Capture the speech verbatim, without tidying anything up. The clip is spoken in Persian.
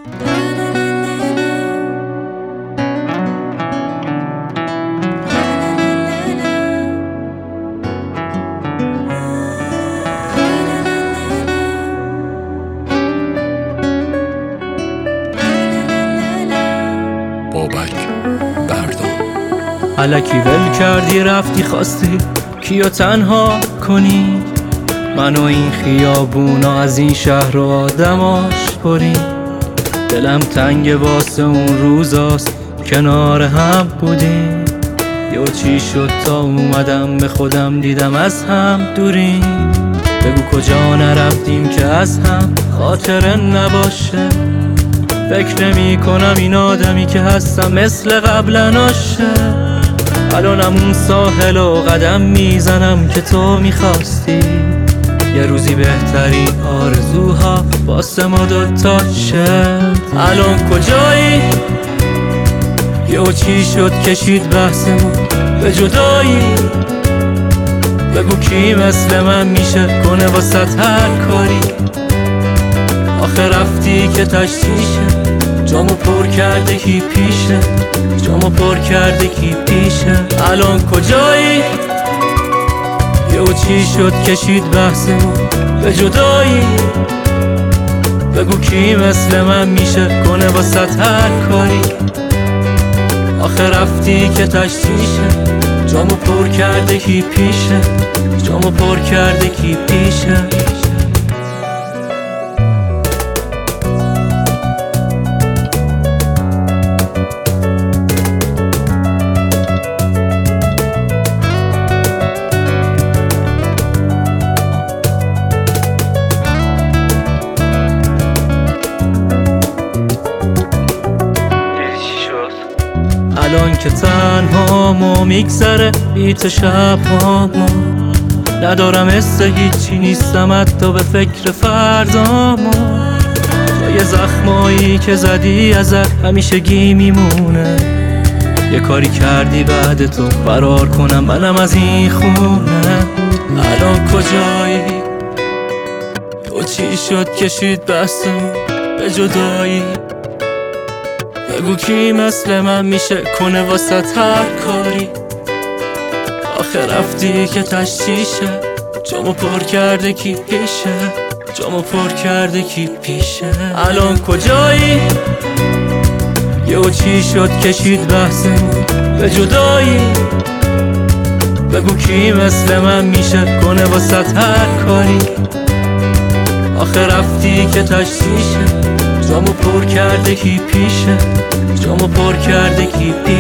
بابک بردار. الکی ول کردی رفتی خواستی کیو تنها کنی، منو این خیابونا از این شهر و آدماش پری. دلم تنگ واسه اون روزاست کنار هم بودیم، یو چی شد تا اومدم به خودم دیدم از هم دوریم. بگو کجا نرفتیم که از هم خاطره نباشه، فکر نمی کنم این آدمی که هستم مثل قبلا ناشه. الانم اون ساحل و قدم میزنم که تو میخواستی، یه روزی بهترین آرزوها واسه ما دوتا شد. الان کجایی؟ یه چی شد کشید بحثمون به جدایی. بگو کی مثل من میشه کنه واسه هر کاری. آخه رفتی که تشتیشه، جامو پر کرده کی پیشه، جامو پر کرده کی پیشه. الان کجایی؟ یهو چی شد کشید بحثمون به جدایی. بگو کی مثل من میشه کنه واسه هر کاری. آخه رفتی که تشتیشه، جامو پر کرده کی پیشه، جامو پر کرده کی پیشه. الان که تنهامو میگذره بیت شبهامو، ندارم حس هیچی نیستم حتی به فکر فردامو. جای زخمایی که زدی ازت همیشگی میمونه، یه کاری کردی بعد تو فرار کنم منم از این خونه. الان کجایی؟ تو چی شد کشید بحثمون به جدایی. بگو کی مثل من میشه کنه واسه هر کاری. آخه رفتی که تشتیشه، جامو پر کرده کی پیشه، جامو پر کرده کی پیشه. الان کجایی؟ یهو چی شد کشید بحثمون به جدایی. بگو کی مثل من میشه کنه واسه هر کاری. آخه رفتی که تشتیشه، جامو پر کرده کی پیشه، جامو پر کرده کی پیشه.